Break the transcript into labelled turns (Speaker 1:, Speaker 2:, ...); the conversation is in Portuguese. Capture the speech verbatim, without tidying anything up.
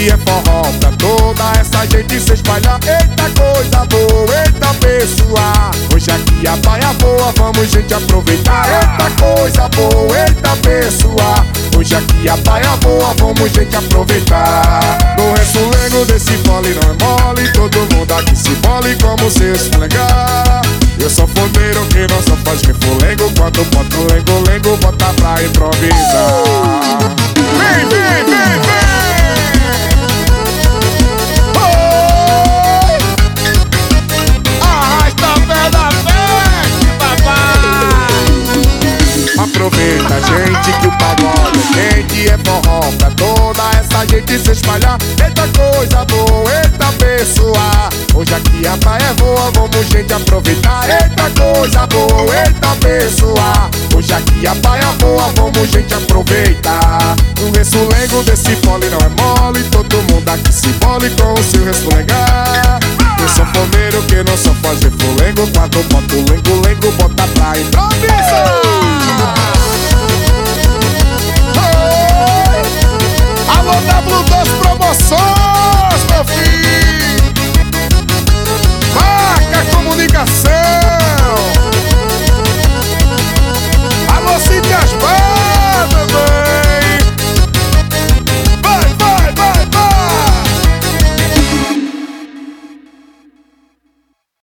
Speaker 1: quente é forró pra toda essa gente se espalhar. Eita coisa boa, eita pessoa, hoje aqui a baia boa, vamos gente aproveitar. Eita coisa boa, eita pessoa, hoje aqui a baia boa, vamos gente aproveitar. No ressulengo desse fole não é mole, todo mundo aqui se mole como se esfregar. Eu sou fondeiro que não só faz refulengo, quando bota o lengo-lengo, bota pra improvisar. Vem, vem, vem, vem! Oh! Arrasta o pé da frente, papai! Aproveita, gente, que o pagode é quente, é forró pra toda essa gente se espalhar. Eita coisa boa, eita pessoa, hoje aqui a praia é boa, vamos gente aproveitar. Eita coisa boa, eita pessoa, hoje aqui a praia é boa, vamos gente aproveitar. O ressulengo desse fole não é mole, todo mundo aqui se mole com o seu resfulegar. Eu sou fomeiro que não só faz refulengo, quando bota o lengo-lengo, bota pra improvisar.